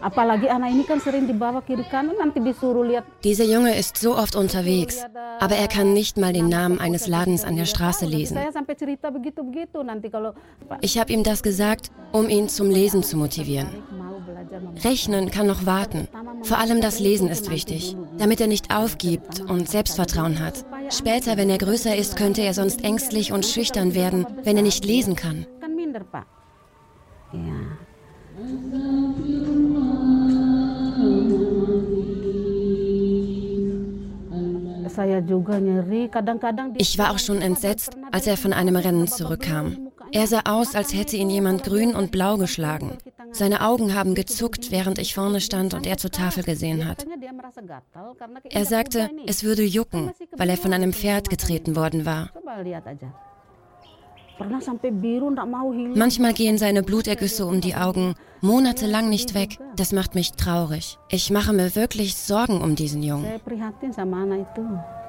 Dieser Junge ist so oft unterwegs, aber er kann nicht mal den Namen eines Ladens an der Straße lesen. Ich habe ihm das gesagt, um ihn zum Lesen zu motivieren. Rechnen kann noch warten. Vor allem das Lesen ist wichtig, damit er nicht aufgibt und Selbstvertrauen hat. Später, wenn er größer ist, könnte er sonst ängstlich und schüchtern werden, wenn er nicht lesen kann. Ich war auch schon entsetzt, als er von einem Rennen zurückkam. Er sah aus, als hätte ihn jemand grün und blau geschlagen. Seine Augen haben gezuckt, während ich vorne stand und er zur Tafel gesehen hat. Er sagte, es würde jucken, weil er von einem Pferd getreten worden war. Manchmal gehen seine Blutergüsse um die Augen monatelang nicht weg. Das macht mich traurig. Ich mache mir wirklich Sorgen um diesen Jungen.